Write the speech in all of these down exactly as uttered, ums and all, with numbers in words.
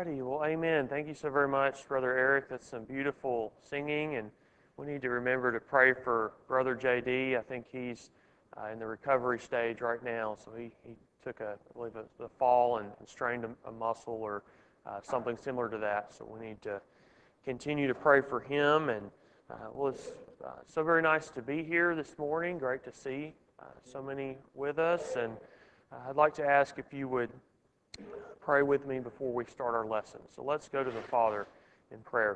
righty. Well, amen. Thank you so very much, Brother Eric. That's some beautiful singing, and we need to remember to pray for Brother J D. I think he's uh, in the recovery stage right now, so he, he took a, I believe, a, a fall and strained a, a muscle or uh, something similar to that. So we need to continue to pray for him. And uh, well, it's uh, so very nice to be here this morning. Great to see uh, so many with us, and uh, I'd like to ask if you would pray with me before we start our lesson. So let's go to the Father in prayer.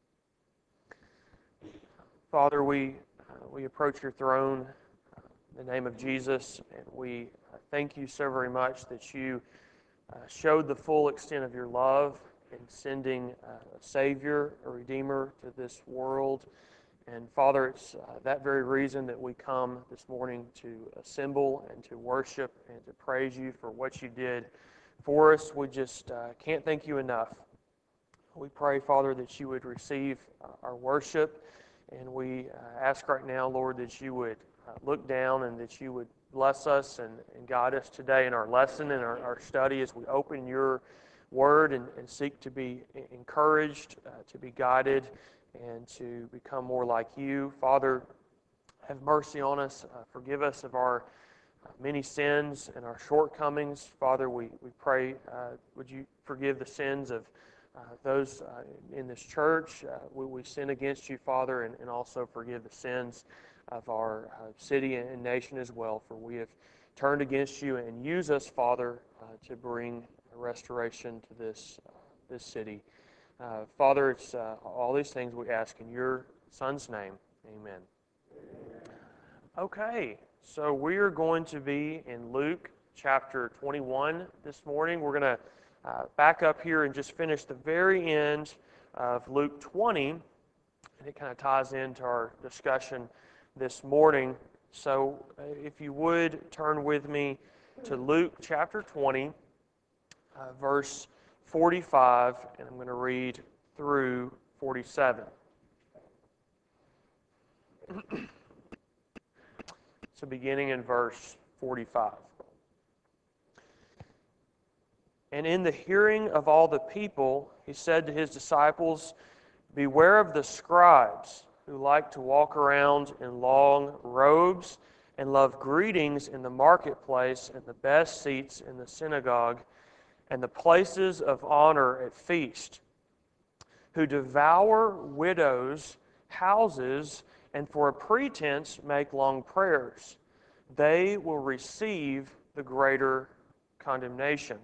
Father, we uh, we approach your throne uh, in the name of Jesus, and we uh, thank you so very much that you uh, showed the full extent of your love in sending uh, a Savior, a Redeemer to this world. And Father, it's uh, that very reason that we come this morning to assemble and to worship and to praise you for what you did for us. We just uh, can't thank you enough. We pray, Father, that you would receive uh, our worship, and we uh, ask right now, Lord, that you would uh, look down and that you would bless us and, and guide us today in our lesson and our, our study as we open your word and, and seek to be encouraged, uh, to be guided, and to become more like you. Father, have mercy on us. Uh, forgive us of our uh, many sins and our shortcomings. Father, we, we pray, uh, would you forgive the sins of uh, those uh, in this church? Uh, we, we sin against you, Father, and, and also forgive the sins of our uh, city and nation as well, for we have turned against you, and use us, Father, uh, to bring restoration to this, uh, this city. Uh, Father, it's uh, all these things we ask in your Son's name. Amen. Okay, so we are going to be in Luke chapter twenty-one this morning. We're going to uh, back up here and just finish the very end of Luke twenty, and it kind of ties into our discussion this morning. So uh, if you would turn with me to Luke chapter twenty, uh, verse forty-five, and I'm going to read through forty-seven. So beginning in verse forty-five. And in the hearing of all the people, he said to his disciples, "Beware of the scribes who like to walk around in long robes and love greetings in the marketplace and the best seats in the synagogue and the places of honor at feast, who devour widows' houses and for a pretense make long prayers. They will receive the greater condemnation."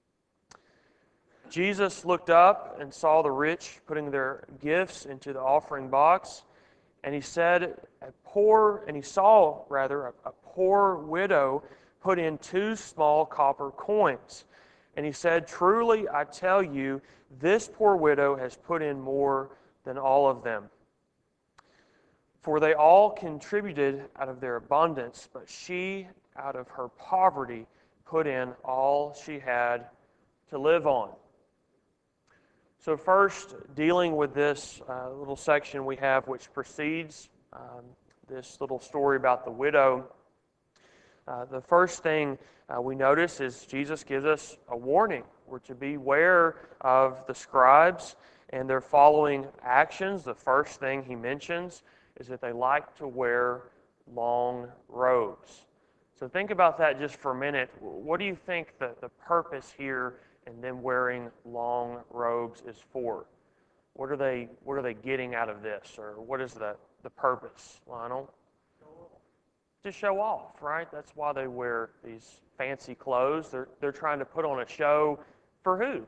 Jesus looked up and saw the rich putting their gifts into the offering box, and he said, "A poor," and he saw rather a, a poor widow put in two small copper coins. And he said, "Truly, I tell you, this poor widow has put in more than all of them. For they all contributed out of their abundance, but she, out of her poverty, put in all she had to live on." So first, dealing with this uh, little section we have which precedes um, this little story about the widow, uh, the first thing uh, we notice is Jesus gives us a warning. We're to beware of the scribes and their following actions. The first thing he mentions is that they like to wear long robes. So think about that just for a minute. What do you think the, the purpose here in them wearing long robes is for? What are they what are they getting out of this? Or what is the, the purpose, Lionel? To show off, right? That's why they wear these fancy clothes. They're they're trying to put on a show for who?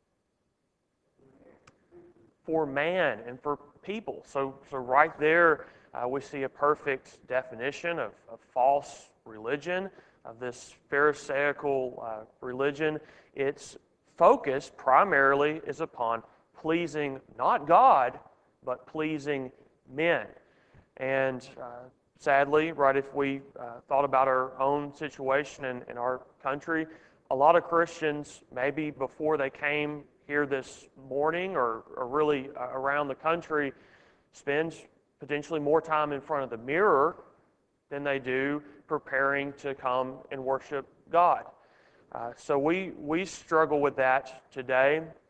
For man and for people. So so right there uh, we see a perfect definition of, of false religion, of this Pharisaical uh, religion. Its focus primarily is upon pleasing not God, but pleasing men. And uh, sadly, right, if we uh, thought about our own situation in, in our country, a lot of Christians, maybe before they came here this morning or, or really uh, around the country, spend potentially more time in front of the mirror than they do preparing to come and worship God. Uh, so we we struggle with that today.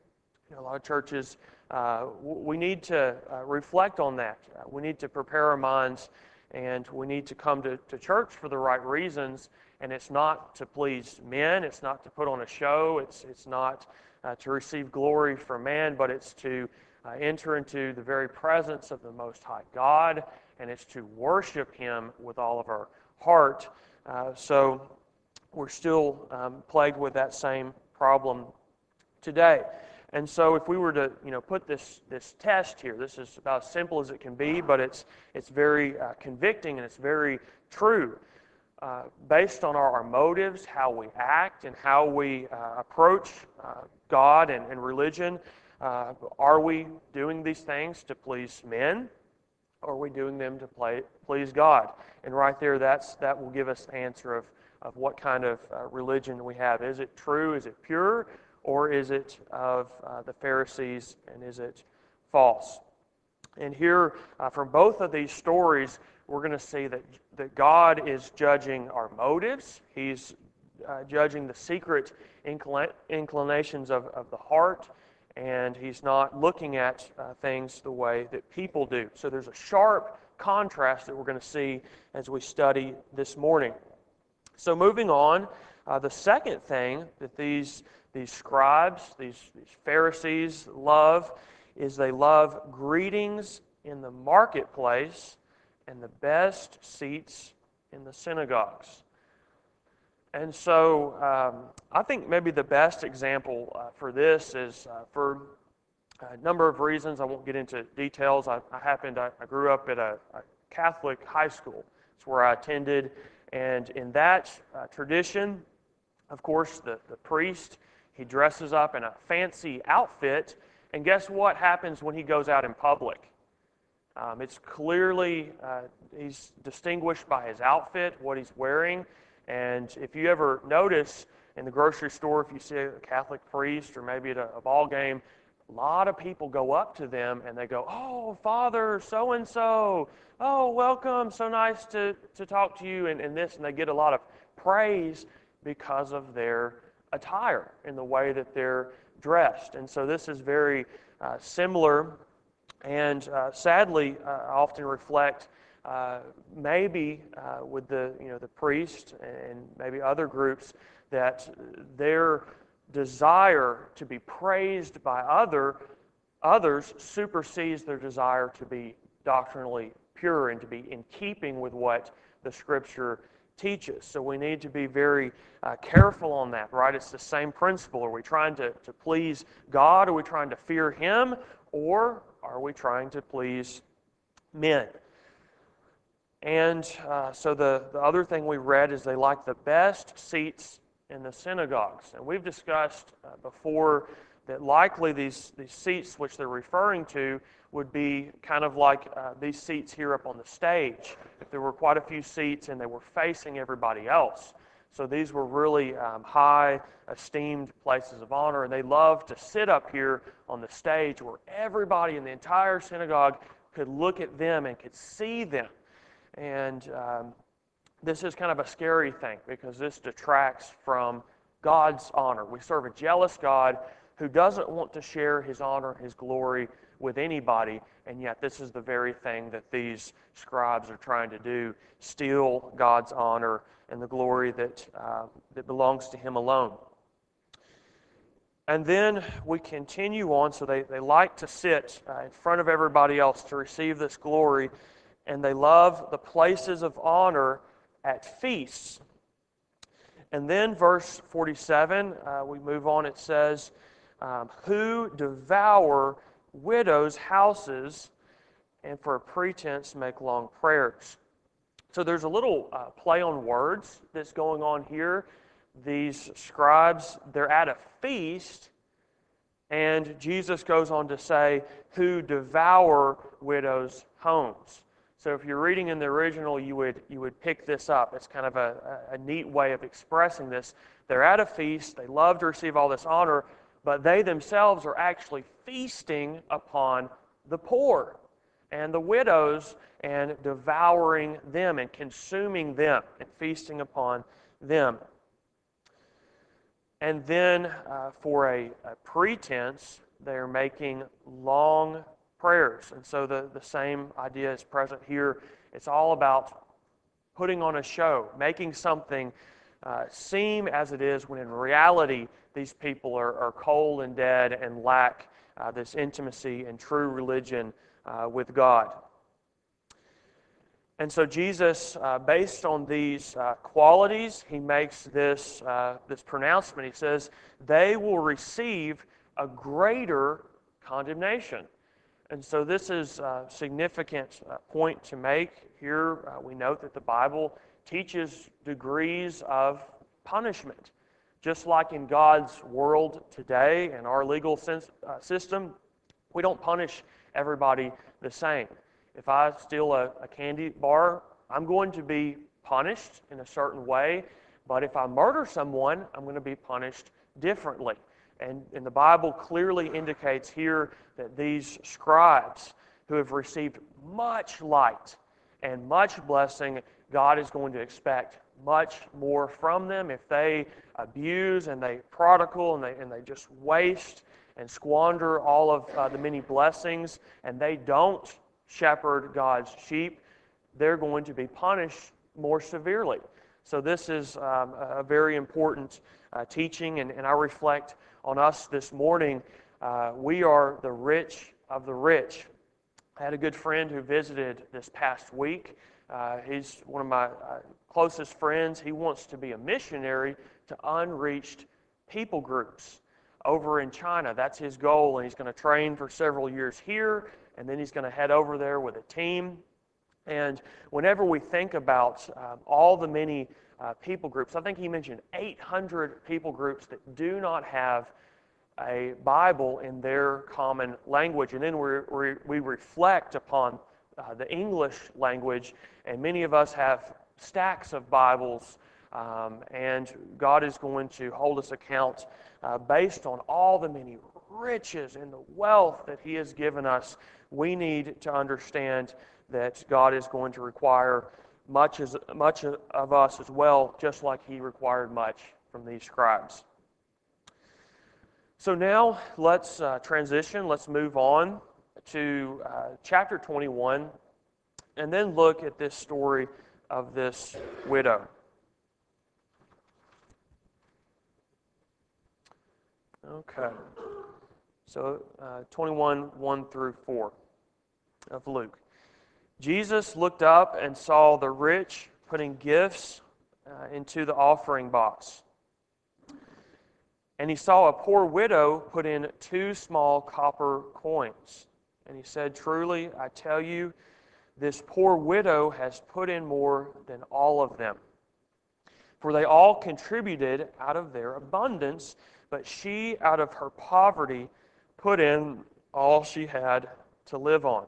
You know, a lot of churches, uh, we need to uh, reflect on that. Uh, we need to prepare our minds, and we need to come to, to church for the right reasons. And it's not to please men. It's not to put on a show. It's it's not uh, to receive glory from man, but it's to uh, enter into the very presence of the Most High God, and it's to worship Him with all of our heart. Uh, so we're still um, plagued with that same problem today. And so if we were to, you know, put this this test here, this is about as simple as it can be, but it's it's very uh, convicting and it's very true. Uh, based on our, our motives, how we act, and how we uh, approach uh, God and, and religion, uh, are we doing these things to please men, or are we doing them to play, please God? And right there, that's that will give us the answer of, of what kind of uh, religion we have. Is it true? Is it pure? Or is it of uh, the Pharisees, and is it false? And here, uh, from both of these stories, we're going to see that, that God is judging our motives. He's uh, judging the secret inclina- inclinations of, of the heart, and He's not looking at uh, things the way that people do. So there's a sharp contrast that we're going to see as we study this morning. So moving on, uh, the second thing that these, these scribes, these, these Pharisees love, is they love greetings in the marketplace and the best seats in the synagogues. And so um, I think maybe the best example uh, for this is uh, for a number of reasons. I won't get into details. I, I happened, I, I grew up at a, a Catholic high school. It's where I attended. And in that uh, tradition, of course, the, the priest, he dresses up in a fancy outfit. And guess what happens when he goes out in public? Um, it's clearly, uh, he's distinguished by his outfit, what he's wearing. And if you ever notice in the grocery store, if you see a Catholic priest or maybe at a, a ball game, a lot of people go up to them and they go, "Oh, Father so-and-so, oh, welcome, so nice to, to talk to you," and, and this, and they get a lot of praise because of their attire and the way that they're dressed. And so this is very uh, similar. And uh, sadly, uh, I often reflect uh, maybe uh, with the you know the priest and maybe other groups that their desire to be praised by other others supersedes their desire to be doctrinally pure and to be in keeping with what the Scripture teaches. So we need to be very uh, careful on that, right? It's the same principle. Are we trying to, to please God? Are we trying to fear Him? Or are we trying to please men? And uh, so the, the other thing we read is they like the best seats in the synagogues. And we've discussed uh, before that likely these, these seats which they're referring to would be kind of like uh, these seats here up on the stage. If there were quite a few seats and they were facing everybody else. So these were really um, high esteemed places of honor, and they loved to sit up here on the stage where everybody in the entire synagogue could look at them and could see them. And um, this is kind of a scary thing because this detracts from God's honor. We serve a jealous God who doesn't want to share His honor, His glory with anybody, and yet this is the very thing that these scribes are trying to do, steal God's honor and the glory that, uh, that belongs to Him alone. And then we continue on, so they, they like to sit uh, in front of everybody else to receive this glory, and they love the places of honor at feasts. And then verse forty-seven, uh, we move on, it says, um, who devour widows' houses and for a pretense make long prayers. So there's a little uh, play on words that's going on here. These scribes, they're at a feast, and Jesus goes on to say, who devour widows' homes. So if you're reading in the original, you would you would pick this up. It's kind of a, a neat way of expressing this. They're at a feast, they love to receive all this honor, but they themselves are actually feasting upon the poor and the widows and devouring them and consuming them and feasting upon them. And then uh, for a, a pretense, they're making long prayers. And so the, the same idea is present here. It's all about putting on a show, making something uh, seem as it is, when in reality these people are, are cold and dead and lack uh, this intimacy and true religion uh, with God. And so Jesus, uh, based on these uh, qualities, he makes this, uh, this pronouncement. He says, they will receive a greater condemnation. And so this is a significant uh, point to make. Here uh, we note that the Bible teaches degrees of punishment. Just like in God's world today and our legal sense, uh, system, we don't punish everybody the same. If I steal a, a candy bar, I'm going to be punished in a certain way. But if I murder someone, I'm going to be punished differently. And, and the Bible clearly indicates here that these scribes who have received much light and much blessing, God is going to expect much more from them. If they abuse and they prodigal and they, and they just waste and squander all of uh, the many blessings, and they don't shepherd God's sheep, they're going to be punished more severely. So this is um, a very important uh, teaching, and, and I reflect on us this morning. Uh, we are the rich of the rich. I had a good friend who visited this past week. Uh, he's one of my uh, closest friends. He wants to be a missionary to unreached people groups over in China. That's his goal, and he's going to train for several years here, and then he's going to head over there with a team. And whenever we think about um, all the many uh, people groups, I think he mentioned eight hundred people groups that do not have a Bible in their common language. And then we we, we reflect upon uh, the English language, and many of us have stacks of Bibles, um, and God is going to hold us account uh, based on all the many riches and the wealth that He has given us. We need to understand that God is going to require much as much of us as well, just like He required much from these scribes. So now let's uh, transition. Let's move on to uh, chapter twenty-one, and then look at this story of this widow. Okay. So uh, twenty-one, one through four of Luke. Jesus looked up and saw the rich putting gifts uh, into the offering box. And he saw a poor widow put in two small copper coins. And he said, "Truly, I tell you, this poor widow has put in more than all of them. For they all contributed out of their abundance, but she, out of her poverty, put in all she had to live on."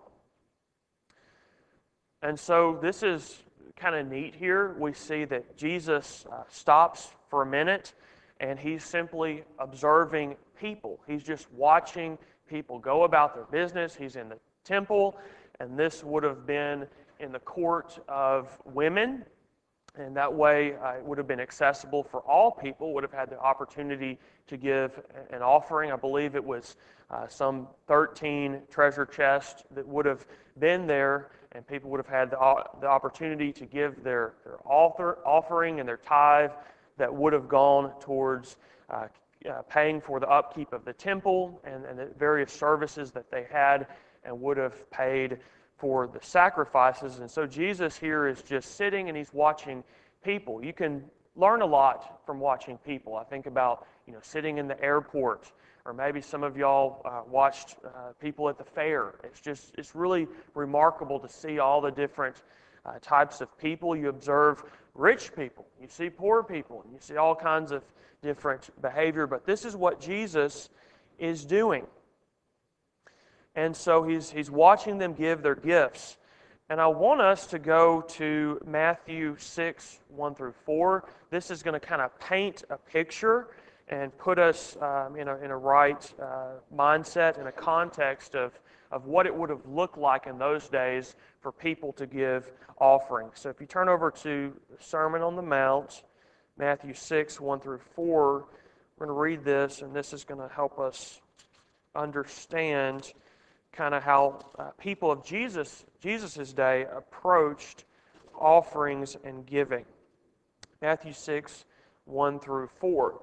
And so this is kind of neat here. We see that Jesus uh, stops for a minute, and he's simply observing people. He's just watching people go about their business. He's in the temple, and this would have been in the court of women. And that way uh, it would have been accessible for all people, would have had the opportunity to give an offering. I believe it was uh, some thirteen treasure chests that would have been there, and people would have had the, the opportunity to give their, their author, offering and their tithe that would have gone towards uh, uh, paying for the upkeep of the temple and, and the various services that they had, and would have paid for the sacrifices. And so Jesus here is just sitting and he's watching people. You can learn a lot from watching people. I think about, you know, sitting in the airport, or maybe some of y'all uh, watched uh, people at the fair. It's just, it's really remarkable to see all the different uh, types of people. You observe rich people, you see poor people, and you see all kinds of different behavior. But this is what Jesus is doing. And so he's, he's watching them give their gifts. And I want us to go to Matthew six, one through four. This is going to kind of paint a picture and put us um, in, a, in a right uh, mindset and a context of, of what it would have looked like in those days for people to give offerings. So if you turn over to the Sermon on the Mount, Matthew six, one through four, we're going to read this, and this is going to help us understand kind of how uh, people of Jesus Jesus's day approached offerings and giving. Matthew six, one through four.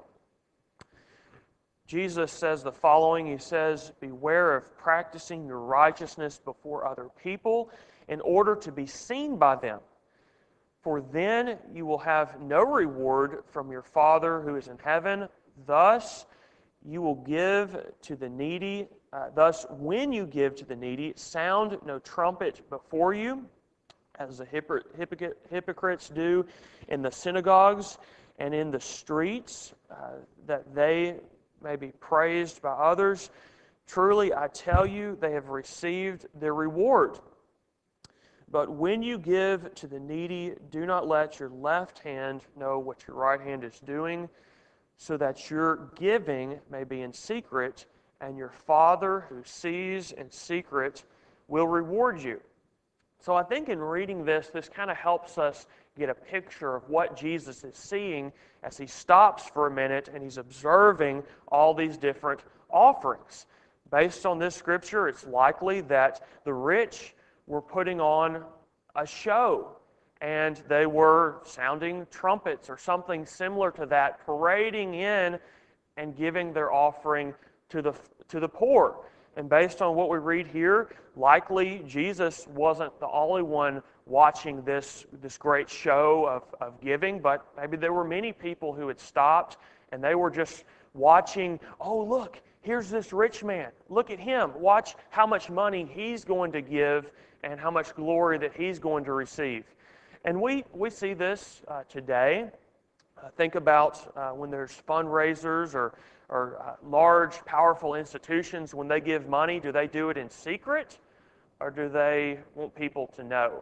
Jesus says the following. He says, "Beware of practicing your righteousness before other people in order to be seen by them. For then you will have no reward from your Father who is in heaven. Thus you will give to the needy. Uh, thus, when you give to the needy, sound no trumpet before you, as the hypocr- hypocrite, hypocrites do in the synagogues and in the streets, uh, that they may be praised by others. Truly, I tell you, they have received their reward. But when you give to the needy, do not let your left hand know what your right hand is doing, so that your giving may be in secret, and your Father who sees in secret will reward you." So I think in reading this, this kind of helps us get a picture of what Jesus is seeing as he stops for a minute and he's observing all these different offerings. Based on this scripture, it's likely that the rich were putting on a show, and they were sounding trumpets or something similar to that, parading in and giving their offering to the, to the poor. And based on what we read here, likely Jesus wasn't the only one watching this, this great show of, of giving, but maybe there were many people who had stopped and they were just watching. Oh, look, here's this rich man. Look at him. Watch how much money he's going to give and how much glory that he's going to receive. And we, we see this uh, today. Uh, think about uh, when there's fundraisers or or uh, large, powerful institutions, when they give money, do they do it in secret, or do they want people to know?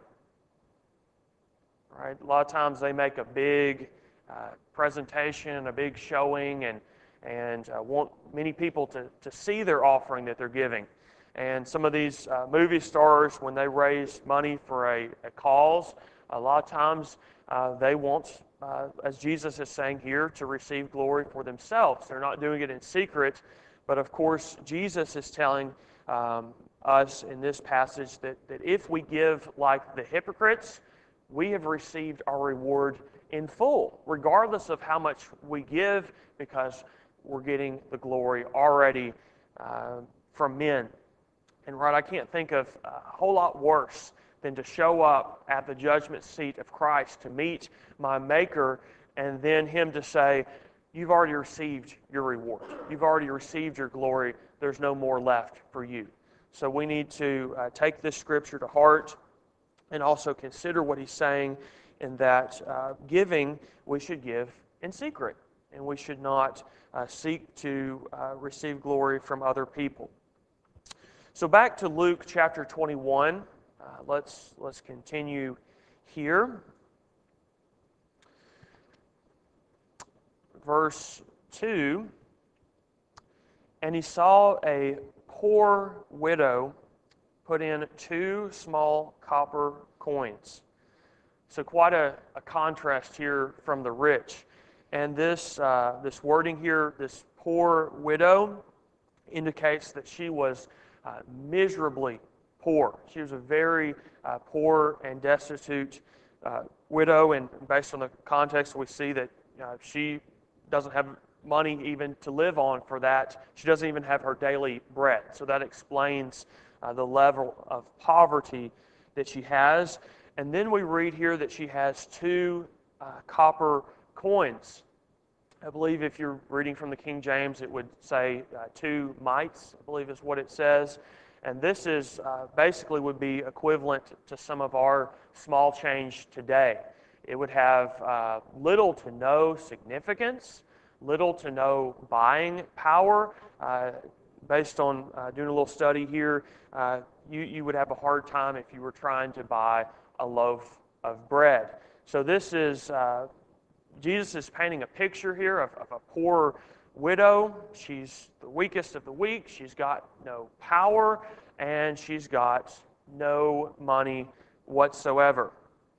Right? A lot of times they make a big uh, presentation, a big showing, and and uh, want many people to, to see their offering that they're giving. And some of these uh, movie stars, when they raise money for a, a cause, a lot of times uh, they want, uh, as Jesus is saying here, to receive glory for themselves. They're not doing it in secret, but of course Jesus is telling um, us in this passage that, that if we give like the hypocrites, we have received our reward in full, regardless of how much we give, because we're getting the glory already uh, from men. And right, I can't think of a whole lot worse than to show up at the judgment seat of Christ to meet my Maker, and then Him to say, "You've already received your reward. You've already received your glory. There's no more left for you." So we need to uh, take this scripture to heart and also consider what He's saying in that uh, giving, we should give in secret, and we should not uh, seek to uh, receive glory from other people. So back to Luke chapter twenty-one. Uh, let's let's continue here. Verse two. And he saw a poor widow put in two small copper coins. So quite a, a contrast here from the rich. And this uh, this wording here, this poor widow, indicates that she was uh, miserably poor. She was a very uh, poor and destitute uh, widow, and based on the context, we see that uh, she doesn't have money even to live on for that. She doesn't even have her daily bread. So that explains uh, the level of poverty that she has. And then we read here that she has two uh, copper coins. I believe if you're reading from the King James, it would say uh, two mites, I believe is what it says. And this is uh, basically would be equivalent to some of our small change today. It would have uh, little to no significance, little to no buying power. Uh, based on uh, doing a little study here, uh, you, you would have a hard time if you were trying to buy a loaf of bread. So this is... Uh, Jesus is painting a picture here of, of a poor widow. She's the weakest of the weak. She's got no power, and she's got no money whatsoever.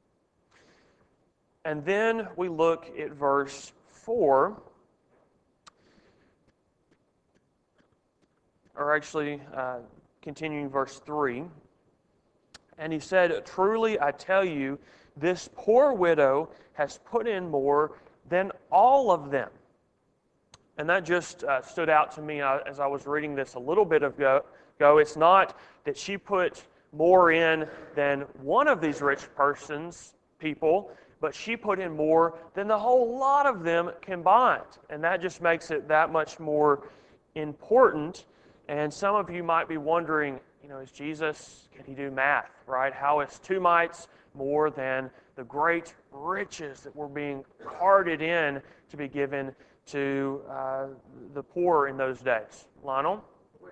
And then we look at verse four. or actually uh, continuing verse three. And he said, "Truly I tell you, this poor widow has put in more than all of them." And that just uh, stood out to me uh, as I was reading this a little bit ago. It's not that she put more in than one of these rich persons, people, but she put in more than the whole lot of them combined. And that just makes it that much more important. And some of you might be wondering, you know, is Jesus, can he do math, right? How is two mites more than the great riches that were being carted in to be given to uh, the poor in those days? Lionel?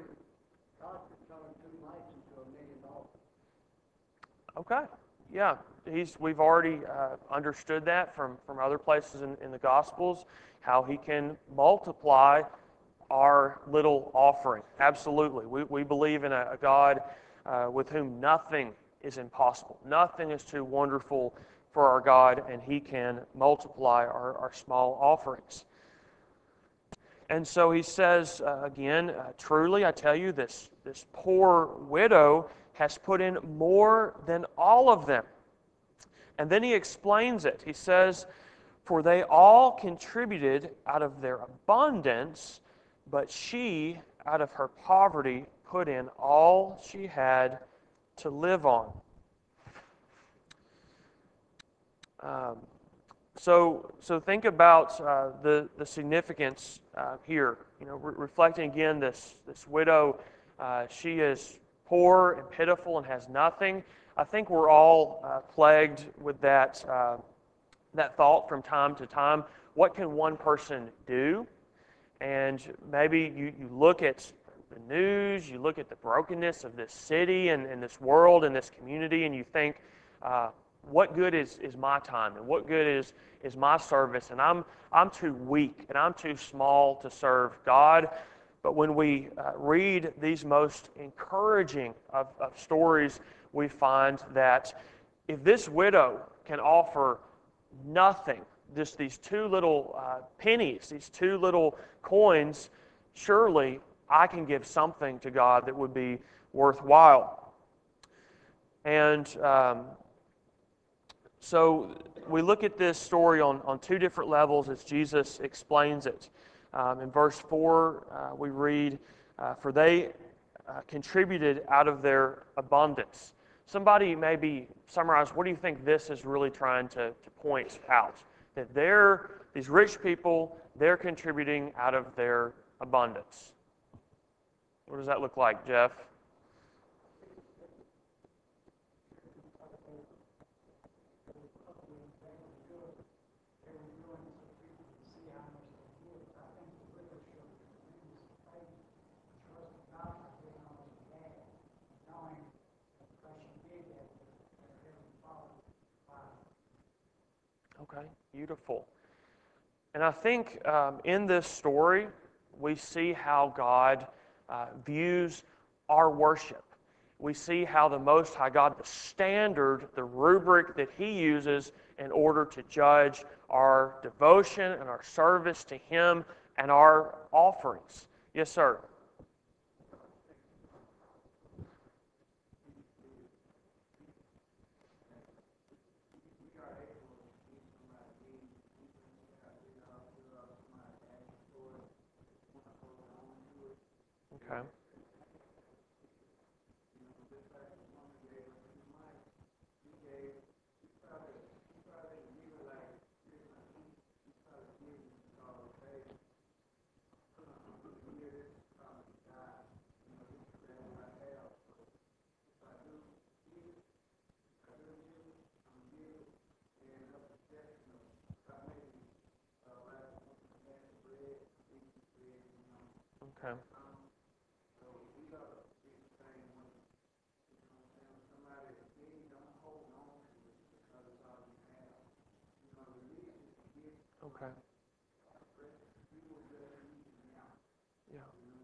Okay, yeah. He's, we've already uh, understood that from, from other places in, in the Gospels, how he can multiply our little offering. Absolutely. We, we believe in a, a God uh, with whom nothing is impossible. Nothing is too wonderful for our God, and he can multiply our, our small offerings. And so he says uh, again, uh, truly I tell you, this, this poor widow has put in more than all of them. And then he explains it. He says, "For they all contributed out of their abundance, but she, out of her poverty, put in all she had to live on." Um, so, so think about uh, the the significance uh, here. You know, re- reflecting again, this this widow, uh, she is poor and pitiful and has nothing. I think we're all uh, plagued with that uh, that thought from time to time. What can one person do? And maybe you, you look at the news, you look at the brokenness of this city and, and this world and this community, and you think, uh, what good is, is my time and what good is, is my service? And I'm, I'm too weak and I'm too small to serve God. But when we uh, read these most encouraging of, of stories, we find that if this widow can offer nothing, just these two little uh, pennies, these two little coins, surely I can give something to God that would be worthwhile. And um, so we look at this story on, on two different levels as Jesus explains it. Um, in verse four, uh, we read, uh, "For they uh, contributed out of their abundance." Somebody maybe summarize, what do you think this is really trying to, to point out? That they're, these rich people, they're contributing out of their abundance. What does that look like, Jeff? Okay, beautiful. And I think um, in this story, we see how God uh, views our worship. We see how the Most High God, the standard, the rubric that He uses in order to judge our devotion and our service to Him and our offerings. Yes, sir. Okay. Okay. Okay. Yeah.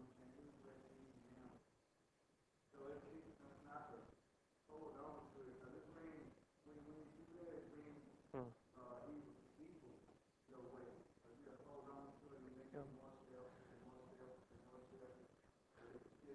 Hmm. Yeah.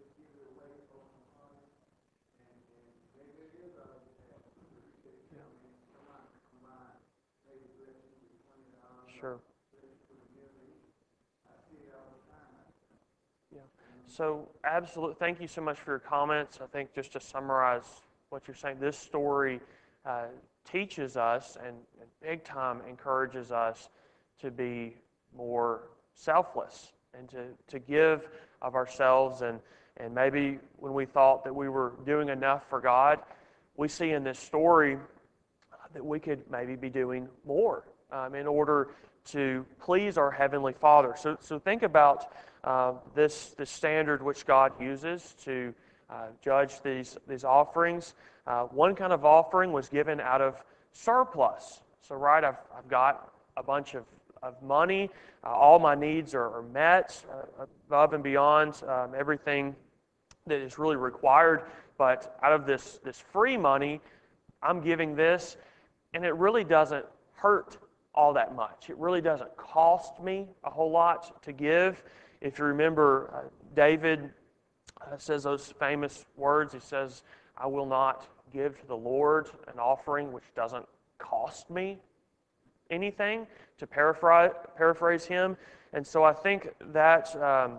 Yeah. So, absolutely. Thank you so much for your comments. I think just to summarize what you're saying, this story uh, teaches us and, and big time encourages us to be more selfless and to, to give of ourselves. And, and maybe when we thought that we were doing enough for God, we see in this story that we could maybe be doing more um, in order to please our Heavenly Father. So, so think about uh, this, this standard which God uses to uh, judge these, these offerings. Uh, one kind of offering was given out of surplus. So, right, I've, I've got a bunch of, of money. Uh, all my needs are, are met uh, above and beyond um, everything that is really required. But out of this, this free money, I'm giving this, and it really doesn't hurt all that much. It really doesn't cost me a whole lot to give. If you remember, uh, David uh, says those famous words. He says, I will not give to the Lord an offering which doesn't cost me anything, to paraphrase, paraphrase him. And so I think that um,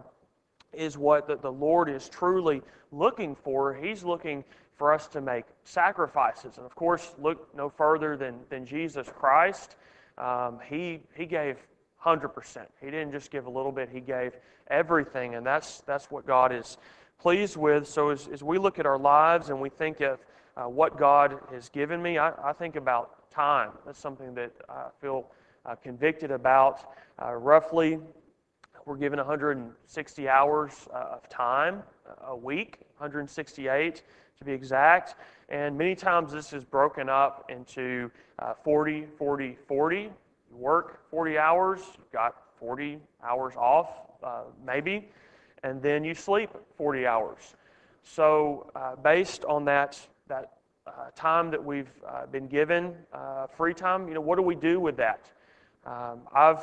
is what the, the Lord is truly looking for. He's looking for us to make sacrifices. And of course, look no further than, than Jesus Christ. Um, he, he gave one hundred percent. He didn't just give a little bit, He gave everything. And that's, that's what God is pleased with. So as, as we look at our lives and we think of uh, what God has given me, I, I think about time. That's something that I feel uh, convicted about. Uh, roughly, we're given one hundred sixty hours uh, of time a week, one hundred sixty-eight to be exact. And many times this is broken up into uh, forty, forty, forty. You work forty hours, you've got forty hours off, uh, maybe, and then you sleep forty hours. So uh, based on that, that uh, time that we've uh, been given, uh, free time, you know, what do we do with that? Um, I've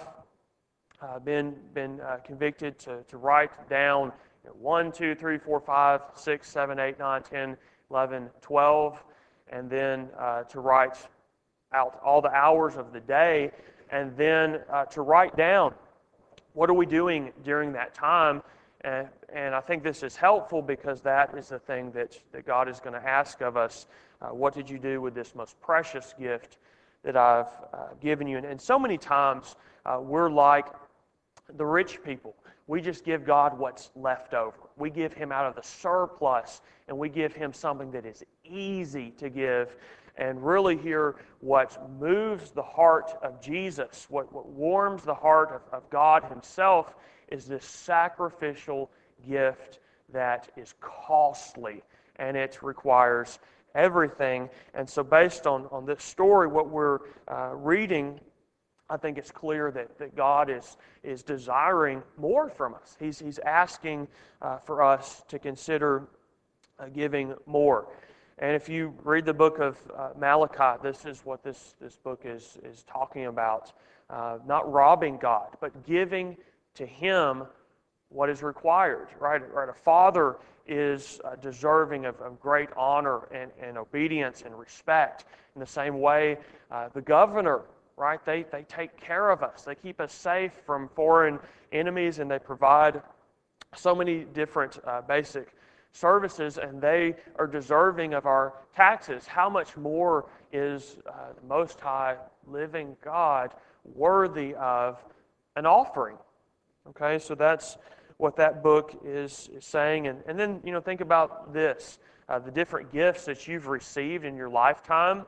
Uh, been been uh, convicted to, to write down you know, one, two, three, four, five, six, seven, eight, nine, ten, eleven, twelve, and then uh, to write out all the hours of the day, and then uh, to write down what are we doing during that time. And, and I think this is helpful because that is the thing that, that God is going to ask of us. Uh, what did you do with this most precious gift that I've uh, given you? And, and so many times uh, we're like the rich people. We just give God what's left over. We give Him out of the surplus, and we give Him something that is easy to give. And really here, what moves the heart of Jesus, what, what warms the heart of, of God Himself, is this sacrificial gift that is costly, and it requires everything. And so based on, on this story, what we're uh, reading, I think it's clear that, that God is, is desiring more from us. He's, he's asking uh, for us to consider uh, giving more. And if you read the book of uh, Malachi, this is what this, this book is, is talking about. Uh, not robbing God, but giving to Him what is required. Right? Right? A father is uh, deserving of, of great honor and, and obedience and respect. In the same way, uh, the governor, right? They, they take care of us. They keep us safe from foreign enemies, and they provide so many different uh, basic services, and they are deserving of our taxes. How much more is uh, the Most High living God worthy of an offering? Okay, so that's what that book is, is saying. And, and then, you know, think about this, uh, the different gifts that you've received in your lifetime.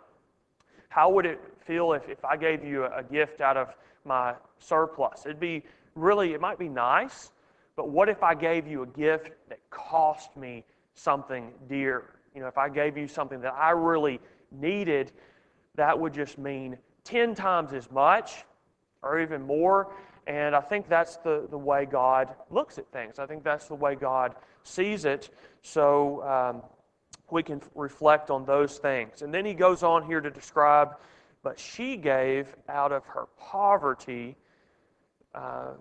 How would it feel if, if I gave you a, a gift out of my surplus? It'd be really, it might be nice, but what if I gave you a gift that cost me something dear? You know, if I gave you something that I really needed, that would just mean ten times as much or even more. And I think that's the, the way God looks at things. I think that's the way God sees it. So um, we can reflect on those things. And then he goes on here to describe, but she gave out of her poverty, uh,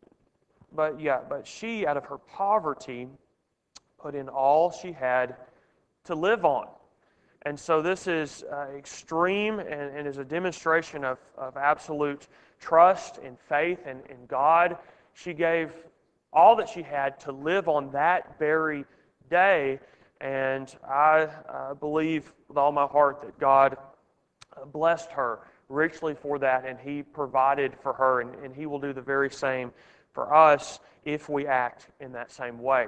but yeah, but she out of her poverty put in all she had to live on. And so this is uh, extreme and, and is a demonstration of, of absolute trust and faith in, in God. She gave all that she had to live on that very day. And I uh, believe with all my heart that God blessed her richly for that, and He provided for her, and, and He will do the very same for us if we act in that same way.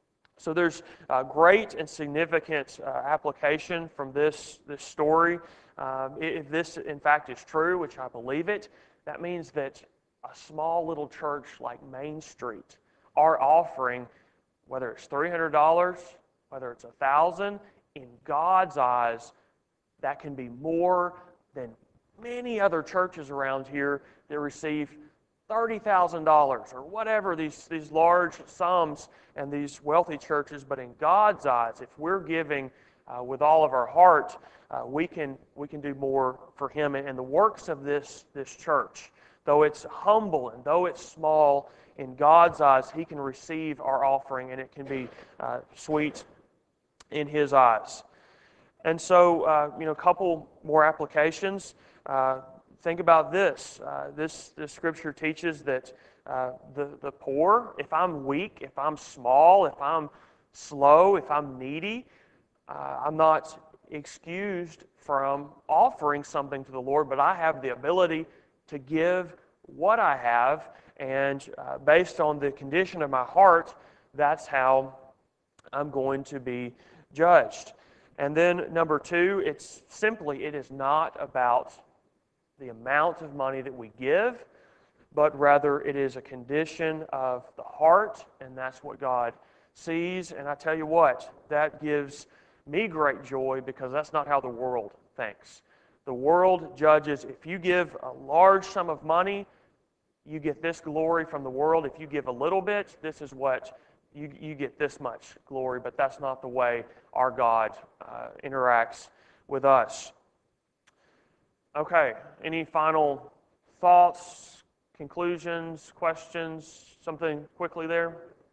So there's uh, great and significant uh, application from this, this story. Um, if this, in fact, is true, which I believe it, that means that a small little church like Main Street, our offering, whether it's three hundred dollars, whether it's one thousand dollars, in God's eyes, that can be more than many other churches around here that receive thirty thousand dollars or whatever, these, these large sums and these wealthy churches. But in God's eyes, if we're giving uh, with all of our heart, uh, we can we can do more for Him. And, and the works of this, this church, though it's humble and though it's small, in God's eyes, He can receive our offering, and it can be uh, sweet in His eyes. And so, uh, you know, a couple more applications. Uh, think about this. Uh, this. This scripture teaches that uh, the, the poor, if I'm weak, if I'm small, if I'm slow, if I'm needy, uh, I'm not excused from offering something to the Lord, but I have the ability to give what I have, and uh, based on the condition of my heart, that's how I'm going to be judged. And then number two, it's simply, it is not about the amount of money that we give, but rather it is a condition of the heart, and that's what God sees. And I tell you what, that gives me great joy, because that's not how the world thinks. The world judges, if you give a large sum of money, you get this glory from the world. If you give a little bit, this is what You, you get this much glory, but that's not the way our God uh, interacts with us. Okay, any final thoughts, conclusions, questions, something quickly there?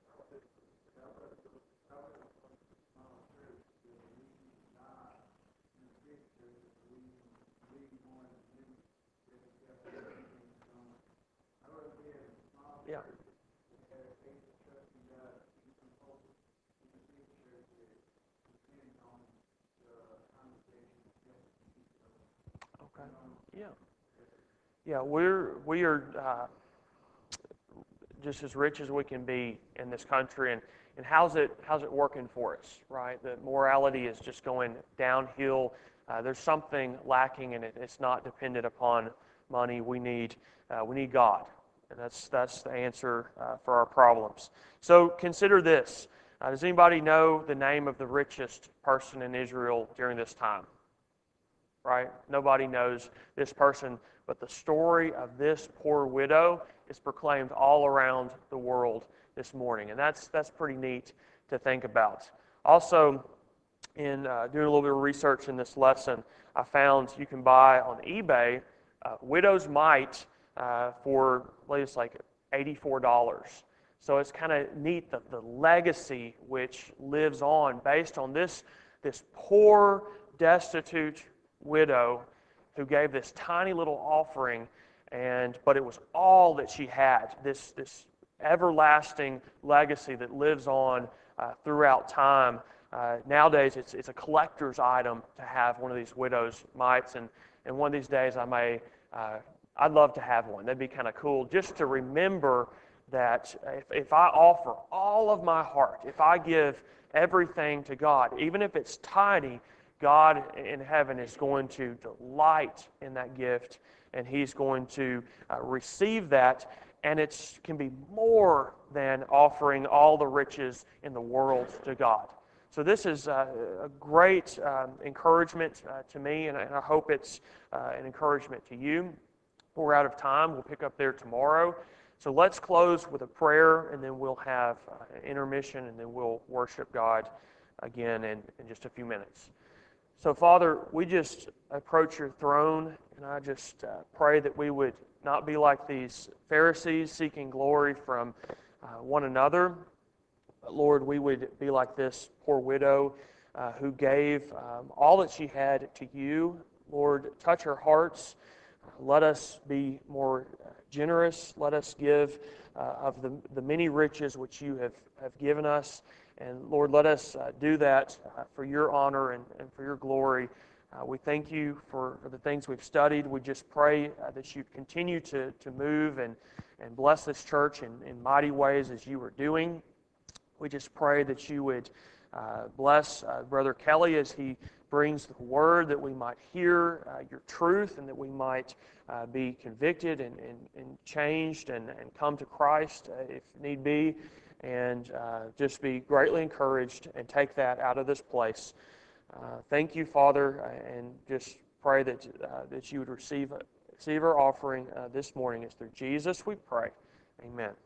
Yeah. Okay. Yeah. Yeah, we're we are uh, just as rich as we can be in this country, and, and how's it how's it working for us, right? The morality is just going downhill. Uh, there's something lacking in it. It's not dependent upon money. We need uh, we need God, and that's that's the answer uh, for our problems. So consider this. Uh, does anybody know the name of the richest person in Israel during this time? Right? Nobody knows this person, but the story of this poor widow is proclaimed all around the world this morning, and that's that's pretty neat to think about. Also, in uh, doing a little bit of research in this lesson, I found you can buy on eBay uh, widow's mite uh, for latest like eighty-four dollars. So it's kind of neat that the legacy which lives on based on this this poor, destitute widow who gave this tiny little offering, and but it was all that she had, this this everlasting legacy that lives on uh, throughout time. Uh, nowadays it's it's a collector's item to have one of these widow's mites, and and one of these days I may uh, I'd love to have one. That'd be kind of cool, just to remember that if, if I offer all of my heart, if I give everything to God, even if it's tiny, God in heaven is going to delight in that gift, and He's going to uh, receive that, and it can be more than offering all the riches in the world to God. So this is uh, a great um, encouragement uh, to me, and I, and I hope it's uh, an encouragement to you. We're out of time. We'll pick up there tomorrow. So let's close with a prayer, and then we'll have uh, an intermission, and then we'll worship God again in, in just a few minutes. So, Father, we just approach your throne, and I just uh, pray that we would not be like these Pharisees seeking glory from uh, one another. But, Lord, we would be like this poor widow uh, who gave um, all that she had to you. Lord, touch our hearts. Let us be more generous. Let us give uh, of the, the many riches which you have, have given us. And Lord, let us uh, do that uh, for your honor and, and for your glory. Uh, we thank you for, for the things we've studied. We just pray uh, that you continue to, to move and, and bless this church in, in mighty ways as you are doing. We just pray that you would uh, bless uh, Brother Kelly as he brings the word, that we might hear uh, your truth and that we might uh, be convicted and, and, and changed and, and come to Christ uh, if need be, and uh, just be greatly encouraged and take that out of this place. Uh, thank you, Father, uh, and just pray that, uh, that you would receive, receive our offering uh, this morning. It's through Jesus we pray. Amen.